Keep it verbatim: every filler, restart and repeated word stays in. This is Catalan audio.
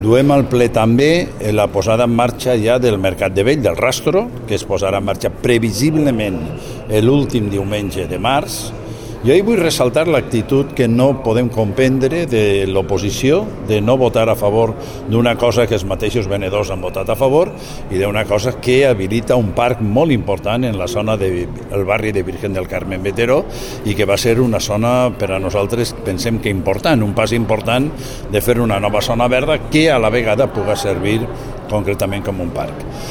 Duem al ple també la posada en marxa ja del Mercat de Vell, del Rastro, que es posarà en marxa previsiblement l'últim diumenge de març. Jo hi vull ressaltar l'actitud que no podem comprendre de l'oposició de no votar a favor d'una cosa que els mateixos venedors han votat a favor i d'una cosa que habilita un parc molt important en la zona del barri de Virgen del Carmen Veteró i que va ser una zona per a nosaltres, pensem que important, un pas important de fer una nova zona verda que a la vegada pugui servir concretament com un parc.